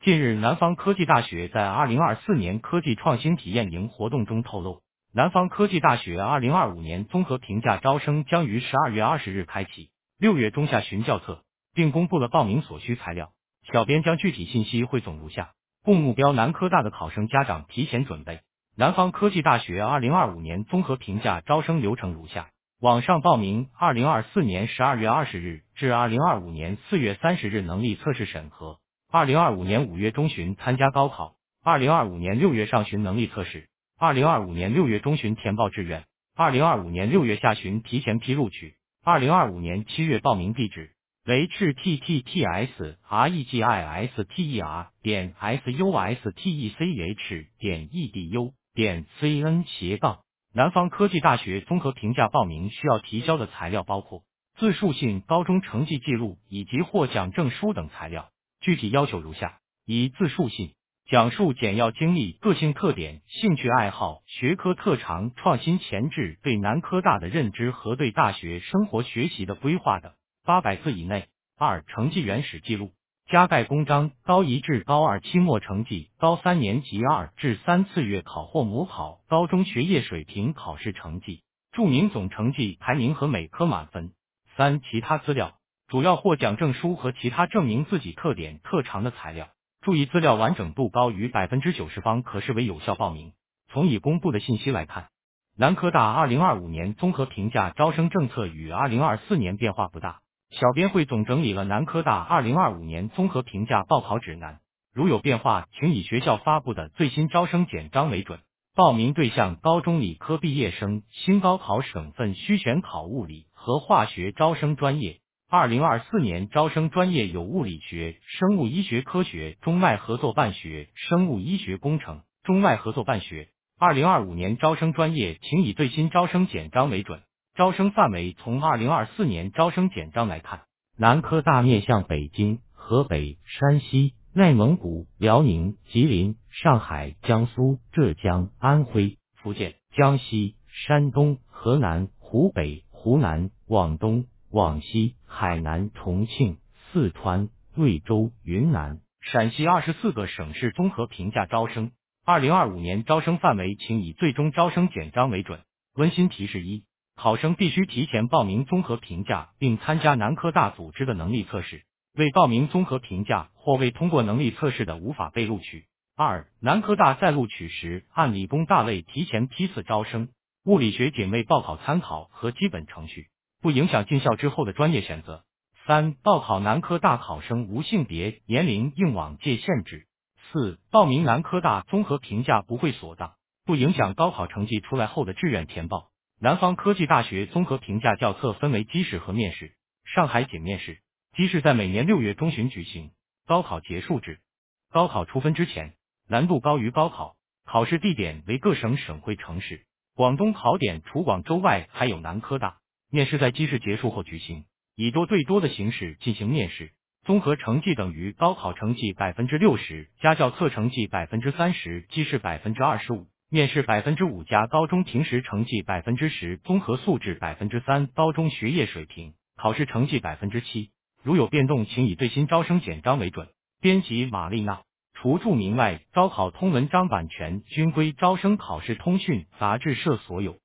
近日，南方科技大学在2024年科技创新体验营活动中透露，南方科技大学2025年综合评价招生将于12月20日开启，6月中下旬校测，并公布了报名所需材料。小编将具体信息汇总如下，供目标南科大的考生家长提前准备。南方科技大学2025年综合评价招生流程如下：网上报名，2024年12月20日至2025年4月30日能力测试审核。2025年5月中旬参加高考，2025年6月上旬能力测试，2025年6月中旬填报志愿，2025年6月下旬提前批录取，2025年7月报名地址为https://registech.sustech.edu.cn/。南方科技大学综合评价报名需要提交的材料包括自述信、高中成绩记录以及获奖证书等材料。具体要求如下：一、自述信讲述简要经历、个性特点、兴趣爱好、学科特长、创新潜质、对南科大的认知和对大学生活学习的规划等，800字以内。二、成绩原始记录，加盖公章、高1至高2期末成绩、高3年级2至3次月考或模考、高中学业水平考试成绩、注明总成绩排名和每科满分。三、其他资料，主要获奖证书和其他证明自己特点特长的材料。注意资料完整度高于90%方可视为有效报名。从已公布的信息来看，南科大2025年综合评价招生政策与2024年变化不大。小编汇总整理了南科大2025年综合评价报考指南，如有变化，请以学校发布的最新招生简章为准。报名对象：高中理科毕业生，新高考省份需选考物理和化学招生专业。2024年招生专业有物理学、生物医学科学、中外合作办学、生物医学工程、中外合作办学。2025年招生专业请以最新招生简章为准。招生范围从2024年招生简章来看，南科大面向北京、河北、山西、内蒙古、辽宁、吉林、上海、江苏、浙江、安徽、福建、江西、山东、河南、湖北、湖南、广东、广西、海南、重庆、四川、贵州、云南、陕西24个省市综合评价招生。2025年招生范围请以最终招生简章为准。温馨提示：一、考生必须提前报名综合评价并参加南科大组织的能力测试，未报名综合评价或未通过能力测试的无法被录取。二、南科大在录取时按理工大类提前批次招生，物理学仅为报考参考和基本程序，不影响进校之后的专业选择。三、报考南科大考生无性别、年龄、应往届限制。四、报名南科大综合评价不会锁档，不影响高考成绩出来后的志愿填报。南方科技大学综合评价校测分为基试和面试，上海仅面试，基试在每年6月中旬举行，高考结束至高考出分之前，难度高于高考，考试地点为各省省会城市，广东考点除广州外还有南科大。面试在基试结束后举行，以多对多的形式进行面试，综合成绩等于高考成绩 60%加校测成绩 30%， 基试 25%。面试 5% 加高中平时成绩 10%， 综合素质 3%， 高中学业水平，考试成绩 7%。如有变动，请以最新招生简章为准。编辑：玛丽娜。除注明外，招考通文章版权均归招生考试通讯杂志社所有。